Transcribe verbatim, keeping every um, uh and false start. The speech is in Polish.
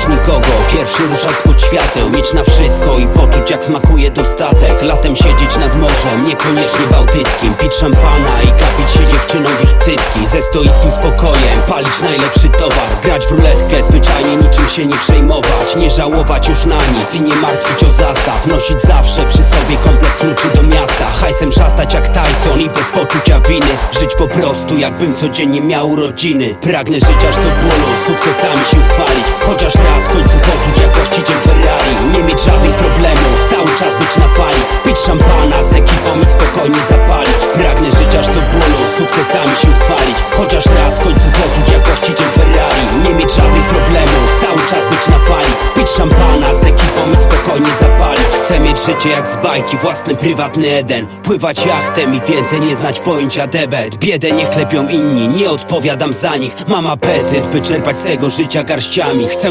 słuchać nikogo, pierwszy ruszać spod świateł, mieć na wszystko i poczuć jak smakuje dostatek. Latem siedzieć nad morzem, niekoniecznie bałtyckim, pić szampana i kapić się dziewczyną w ich cycki. Ze stoickim spokojem palić najlepszy towar, grać w ruletkę, zwyczajnie niczym się nie przejmować, nie żałować już na nic i nie martwić o zastaw. Nosić zawsze przy sobie komplet kluczy do miasta, hajsem szastać jak Tyson i bez poczucia winy. Żyć po prostu jakbym codziennie miał urodziny. Pragnę żyć aż do bólu, sukcesami się chwalić, chociaż raz w końcu poczuć jak właściciel Ferrari. Nie mieć żadnych problemów, cały czas być na fali, pić szampana z ekipą i spokojnie zapalić. Pragnę żyć aż do bólu, sukcesami się chwalić, chociaż raz w końcu poczuć jak właściciel Ferrari. Nie mieć żadnych problemów, cały czas być na fali, pić szampana z ekipą i spokojnie zapalić. Chcę mieć życie jak z bajki, własny prywatny Eden, pływać jachtem i więcej nie znać pojęcia debet. Biedę niech klepią inni, nie odpowiadam za nich. Mam apetyt, by czerpać z tego życia garściami. Chcę